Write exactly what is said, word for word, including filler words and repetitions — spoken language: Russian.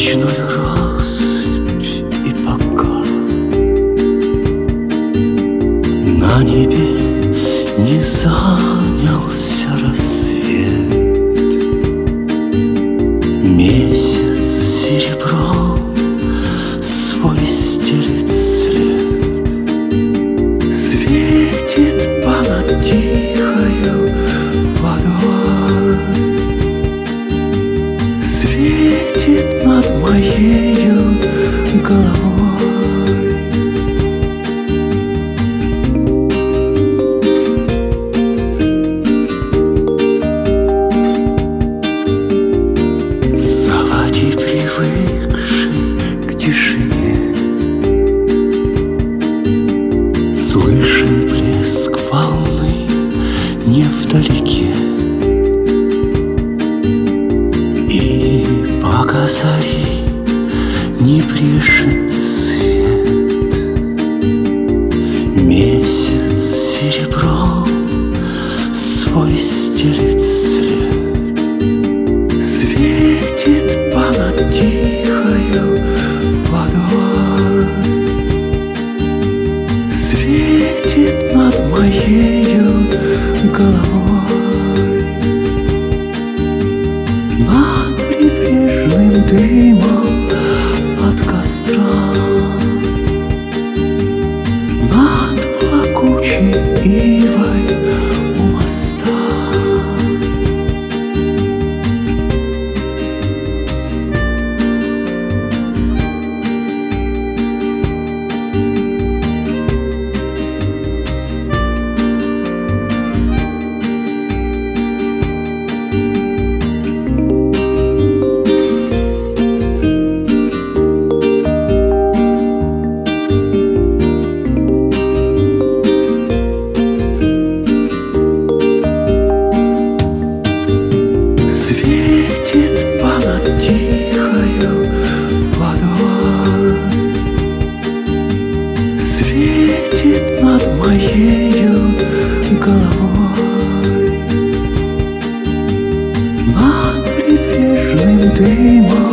ночную россыпь, и пока на небе не занялся рассвет, месяц серебром свой стелит след, светит понад тихою водой, светит над моею головой. Заводи, привыкший к тишине, слышен плеск волны невдалеке, и пока зари не брежет свет, месяц серебром свой стелит след, светит понад тихою водой, светит над моею головой, над прибрежным дымом от костра, над плакучей ивой у моста. Светит понад тихою водой, светит над моею головой, над прибрежным дымом